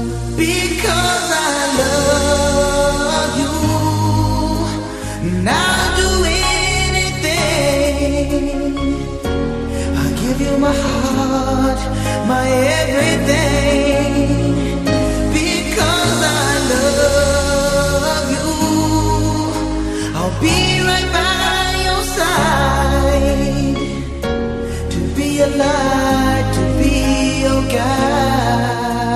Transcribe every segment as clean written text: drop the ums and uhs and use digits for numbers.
Because I love you, and I'll do anything. I'll give you my heart, my everything. Because I love you, I'll be right by your side, to be your light, to be your guide.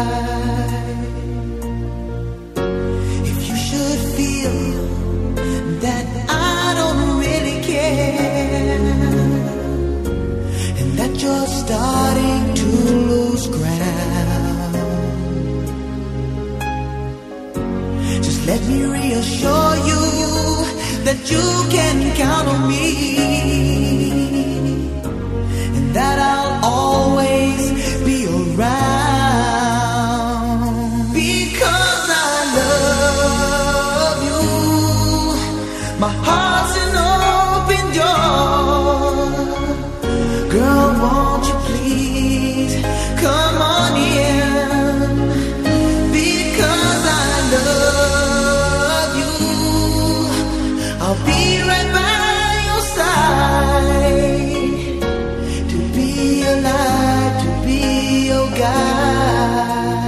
If you should feel that I don't really care, and that you're starting to lose ground, just let me reassure you that you can count on me, and that I'll always be around. Because I love you, my heart's an open door. Girl, won't you please come on in? Because I love you, I'll be right by your side, to be your light, to be your guide.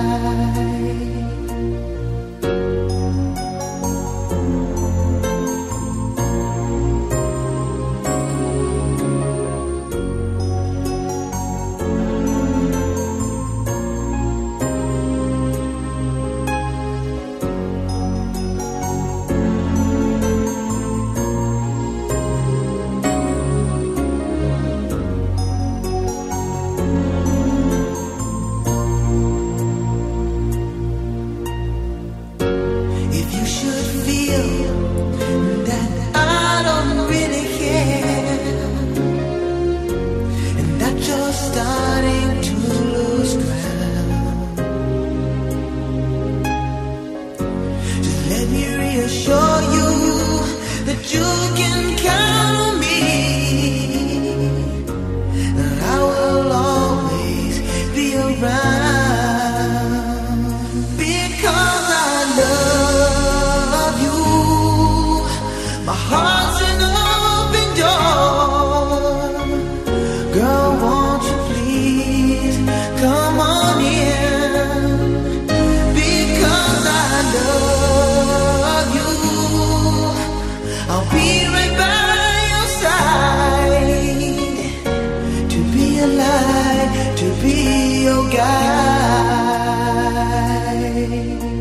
If you should feel that I don't really care, and that you're starting to lose ground, just let me reassure you that you can count on me, that I will always be around. Because I love you, my heart's an open door. Girl, won't you please come on in? Because I love you, I'll be right by your side, to be a light, to be your guide.